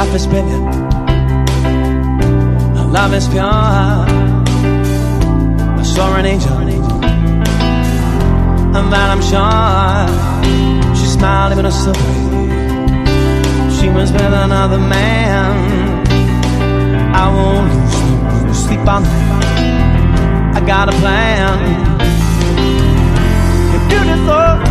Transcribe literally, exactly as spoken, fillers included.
life is brilliant, her love is pure. I saw an angel, and that I'm sure. She smiled even a silver. She was with another man. I won't lose no sleep on night. I got a plan. You're beautiful,